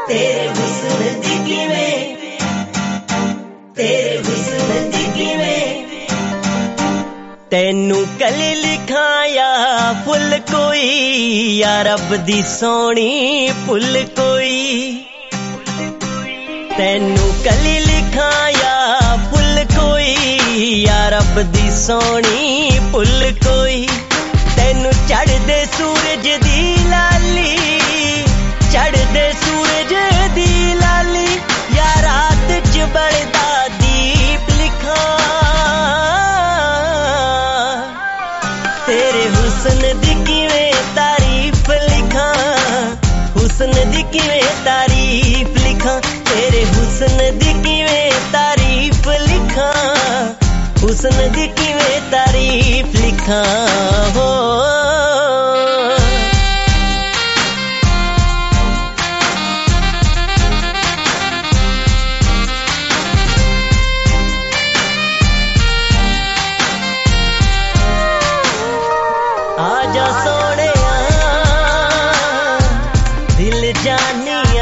तेरे हुस्न दी किवें, तेरे हुस्न दी किवें। तैनू कली लिखां या फुल कोई, या रब दी सोहनी फुल कोई। तैनू कली लिखां या फुल कोई, या रब दी सोहनी फुल कोई। तैनू चढ़दे सूरज दी लाली, चढ़दे सूरज दी लाली, या रात च बलदा दीप लिखां। तेरे हुस्न दी किवें तारीफ लिखां, हुस्न दी किवें तारीफ लिखां। तेरे हुस्न दी किवें तारीफ लिखां, हुस्न दी किवें तारीफ लिखां। हो आजा सोहणिया दिल जानिया,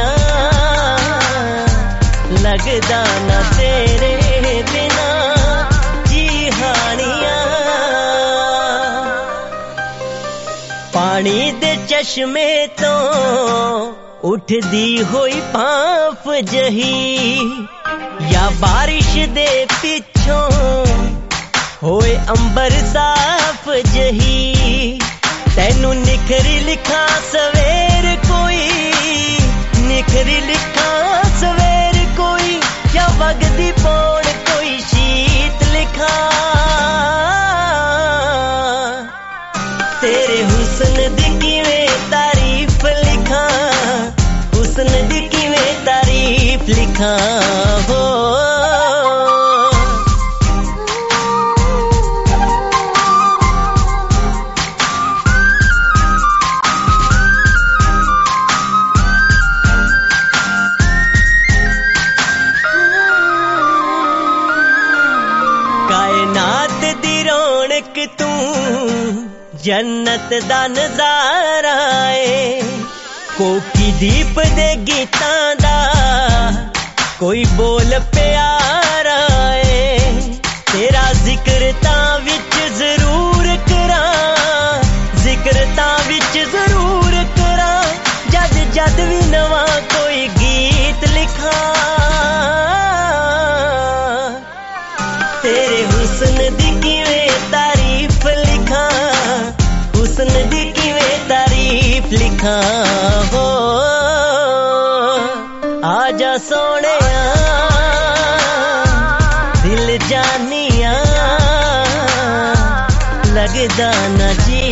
लगदा ना तेरे बिना जी हानिया। पानी दे चश्मे तो उठदी होई भांफ जही, या बारिश दे पिछों होए अंबर साफ जही। तैनू निखरी लिखा सवेर कोई, निखरी लिखा सवेर कोई, या वगदी पौड़ कोई शीत लिखा। तेरे हुस्न दी किवें तारीफ लिखा, हुस्न दी किवें तारीफ लिखा। हो कायनात दी रौनक तू, जन्नत दा नजारा है। कोकी दीप दे गीतां दा कोई बोल प्यारा है। तेरा जिक्र तां विच जरूर करां, जिक्र तां विच जरूर करां, जद जद भी नवां कोई गीत लिखां। तेरे हुस्न दी किवें तारीफ लिखां, हुस्न दी किवें तारीफ लिखां। हो आजा सोहणिया दिल जानिया, लगदा ना जी